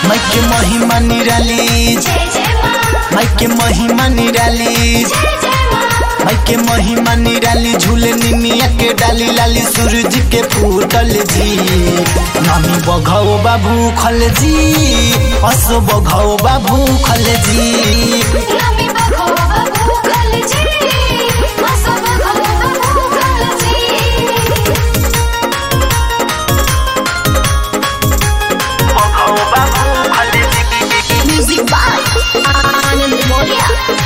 माइके महिमा निराली, माइके महिमा निराली, माइके महिमा निराली। झूले निमिया के डाली लाली सूरज के फूटल जी। नामी बघाओ बाबू खल जी, असो बघाओ बाबू खल जी। Music by Anand Moria.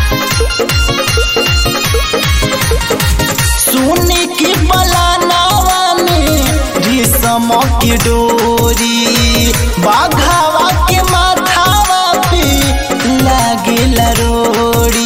सोने की बलानावा में रेशम की डोरी, बाघावा के माथावा पे लागे लरोड़ी।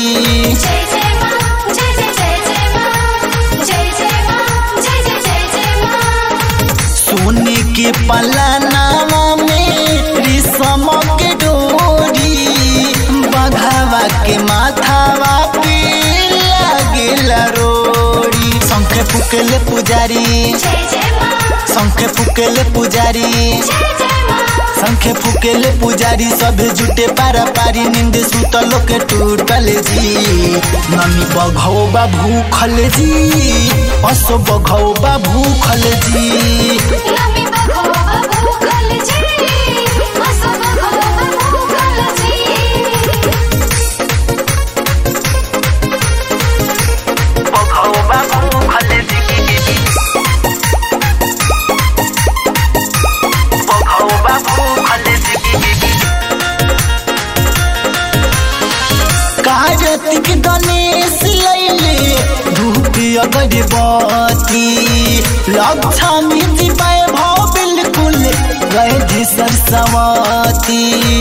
सोने के पलानावा में रेशम के डोरी, बाघावा के माथावा पे लागे लरोड़ी। शंखे फुकेले पुजारी, शंखे फुकेले पुजारी, शंखे फुकेले पुजारी। सब जुटे पारा पारी नींद सुतलो के टूटल जी। मम्मी बघाओ बाबू खल जी, असो बघाओ बाबू खल जी। कार्तिक गणेश लैले धूप अगरबत्ती, लक्ष्मी जी वैभव बिल्कुल वैध सरस्वती।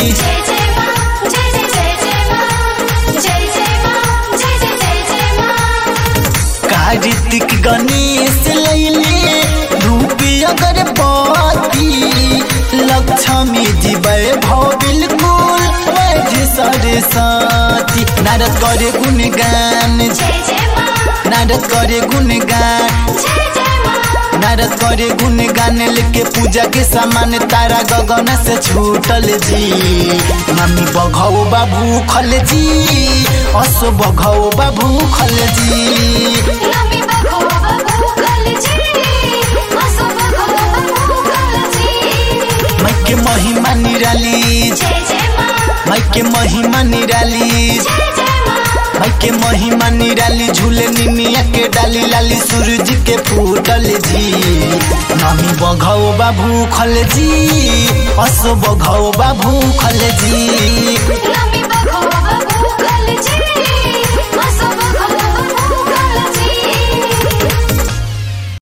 कार्तिक गणेश लैले धूप अगरबत्ती, लक्ष्मी जी वैभव बिल्कुल वैध सरस्वती। नारद करे गुणगान, नारद करे गुणगान, नारद करे गुणगान। लेके पूजा के सामान तारा गगन से छूटल जी। मम्मी बघाओ बाबू खल जी, असो बघाओ बाबू खल जी। माइके महिमा निराली, माइके महिमा निराली, माइके महिमा निराली। झूले निमिया के डाली लाली सूरज के फूटल जी। नामी बघाओ बाबू खल जी, असो बघाओ बाबू खल जी।